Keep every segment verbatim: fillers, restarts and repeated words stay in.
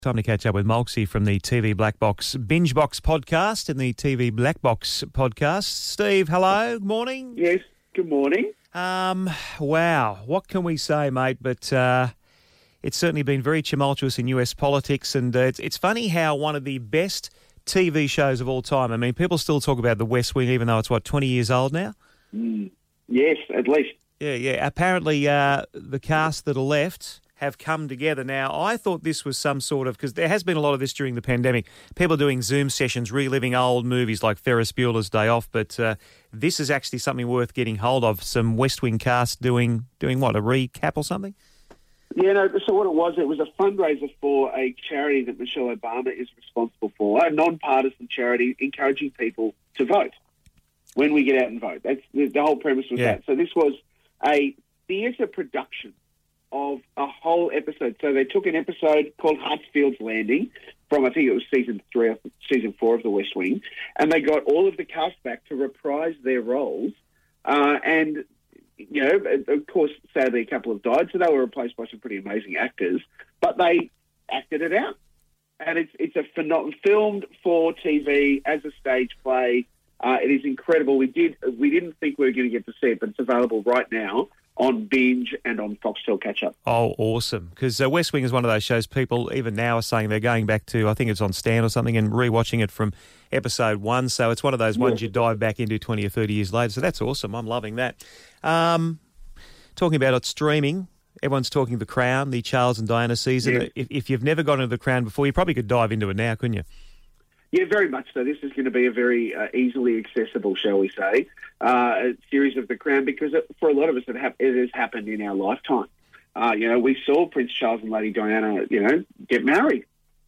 Time to catch up with Molksy from the T V Black Box Binge Box podcast and the T V Black Box podcast. Steve, hello, good morning. Yes, good morning. Um, wow, what can we say, mate? But uh, it's certainly been very tumultuous in U S politics, and uh, it's, it's funny how one of the best T V shows of all time, I mean, people still talk about The West Wing, even though it's, what, twenty years old now? Mm, yes, at least. Yeah, yeah. Apparently uh, the cast that are left have come together. Now, I thought this was some sort of, because there has been a lot of this during the pandemic, people doing Zoom sessions, reliving old movies like Ferris Bueller's Day Off, but uh, this is actually something worth getting hold of, some West Wing cast doing, doing what, a recap or something? Yeah, no, so what it was, it was a fundraiser for a charity that Michelle Obama is responsible for, a non-partisan charity encouraging people to vote when we get out and vote. That's the, the whole premise was Yeah. that. So this was a theatre production of a whole episode. So they took an episode called Hartsfield's Landing from, I think it was season three or season four of The West Wing, and they got all of the cast back to reprise their roles. Uh, and, you know, of course, sadly, a couple have died, so they were replaced by some pretty amazing actors, but they acted it out. And it's it's a phenom- filmed for T V as a stage play. Uh, it is incredible. We did we didn't think we were going to get to see it, but it's available right now on Binge and on Foxtel Catch Up. Oh, awesome. Because uh, West Wing is one of those shows people even now are saying they're going back to, I think it's on Stan or something, and rewatching it from episode one. So it's one of those ones Yeah. you dive back into twenty or thirty years later. So that's awesome. I'm loving that. Um, talking about it streaming, everyone's talking The Crown, the Charles and Diana season. Yeah. If, if you've never gone into The Crown before, you probably could dive into it now, couldn't you? Yeah, very much so. This is going to be a very uh, easily accessible, shall we say, uh, a series of The Crown, because it, for a lot of us, it, ha- it has happened in our lifetime. Uh, you know, we saw Prince Charles and Lady Diana, you know, get married.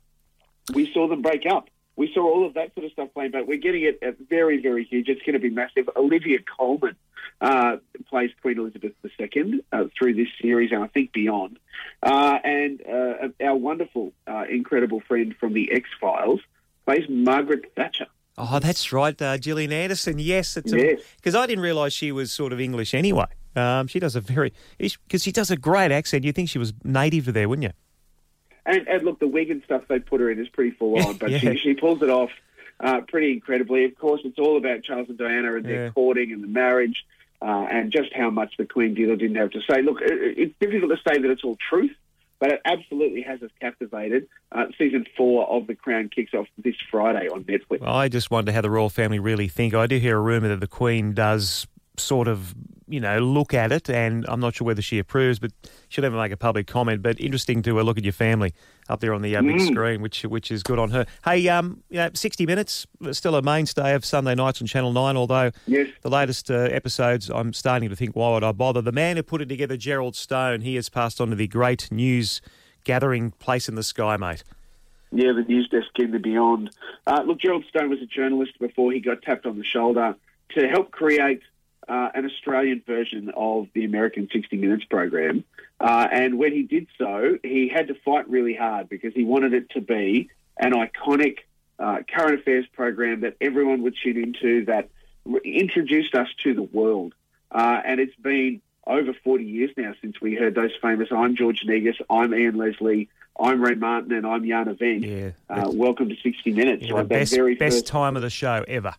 We saw them break up. We saw all of that sort of stuff playing, but we're getting it at very, very huge. It's going to be massive. Olivia Colman uh, plays Queen Elizabeth the Second uh, through this series, and I think beyond. Uh, and uh, our wonderful, uh, incredible friend from the X-Files plays Margaret Thatcher. Oh, that's right, uh, Gillian Anderson. Yes, it's Yes. because I didn't realise she was sort of English anyway. Um, she does a very because she does a great accent. You'd think she was native to there, wouldn't you? And, and look, the wig and stuff they put her in is pretty full on, but Yeah. she, she pulls it off uh, pretty incredibly. Of course, it's all about Charles and Diana and their Yeah. courting and the marriage, uh, and just how much the Queen did or didn't have to say. Look, it, it's difficult to say that it's all truth, but it absolutely has us captivated. Uh, season four of The Crown kicks off this Friday on Netflix. Well, I just wonder how the royal family really think. I do hear a rumour that the Queen does sort of, you know, look at it, and I'm not sure whether she approves, but she'll never make a public comment. But interesting to uh, look at your family up there on the uh, big Mm. screen, which which is good on her. Hey, um, you know, sixty minutes, still a mainstay of Sunday nights on Channel nine, although Yes. the latest uh, episodes, I'm starting to think, why would I bother? The man who put it together, Gerald Stone, he has passed on to the great news gathering place in the sky, mate. Yeah, the news desk in the beyond. Uh, look, Gerald Stone was a journalist before he got tapped on the shoulder to help create uh, an Australian version of the American sixty minutes program. Uh, and when he did so, he had to fight really hard because he wanted it to be an iconic uh, current affairs program that everyone would tune into, that re- introduced us to the world. Uh, and it's been over forty years now since we heard those famous I'm George Negus, I'm Ian Leslie, I'm Ray Martin, and I'm Jana Venk. Yeah. Uh, welcome to sixty minutes. Yeah, Like the that best, very best first- time of the show ever.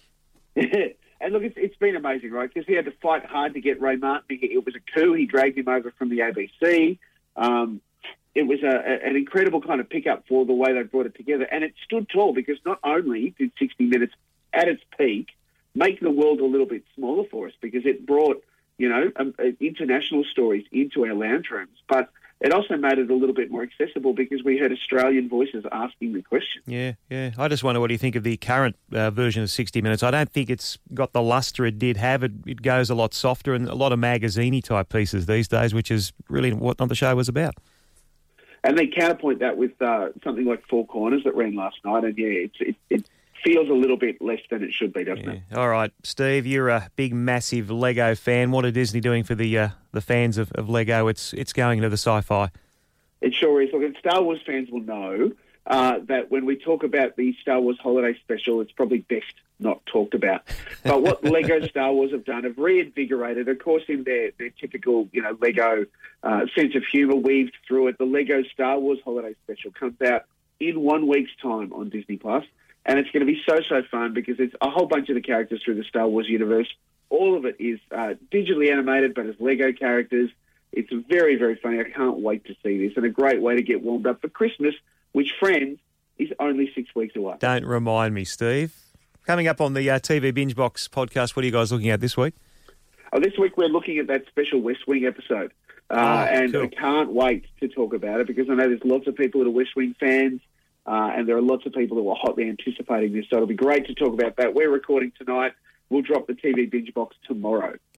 And look, it's, it's been amazing, right? Because he had to fight hard to get Ray Martin. He, it was a coup. He dragged him over from the A B C. Um, it was a, a, an incredible kind of pickup for the way they brought it together. And it stood tall because not only did sixty minutes at its peak make the world a little bit smaller for us, because it brought, you know, um, uh, international stories into our lounge rooms, but it also made it a little bit more accessible because we heard Australian voices asking the question. Yeah, yeah. I just wonder what you think of the current uh, version of sixty minutes. I don't think it's got the lustre it did have. It, it goes a lot softer and a lot of magazine-y type pieces these days, which is really what the show was about. And they counterpoint that with uh, something like Four Corners that ran last night, and yeah, it's, it, it feels a little bit less than it should be, doesn't Yeah. it? All right, Steve, you're a big, massive Lego fan. What are Disney doing for the uh, the fans of, of Lego? It's it's going into the sci-fi. It sure is. Look, and Star Wars fans will know uh, that when we talk about the Star Wars Holiday Special, it's probably best not talked about. But what Lego Star Wars have done, have reinvigorated, of course, in their, their typical, you know, Lego uh, sense of humour weaved through it. The Lego Star Wars Holiday Special comes out in one week's time on Disney Plus, and it's going to be so, so fun because it's a whole bunch of the characters through the Star Wars universe. All of it is uh, digitally animated, but as Lego characters. It's very, very funny. I can't wait to see this, and a great way to get warmed up for Christmas, which, friends, is only six weeks away. Don't remind me, Steve. Coming up on the uh, T V Binge Box podcast, what are you guys looking at this week? Oh, this week we're looking at that special West Wing episode, uh, oh, and cool. I can't wait to talk about it because I know there's lots of people that are West Wing fans, uh, and there are lots of people who are hotly anticipating this, so it'll be great to talk about that. We're recording tonight. We'll drop the T V Binge Box tomorrow.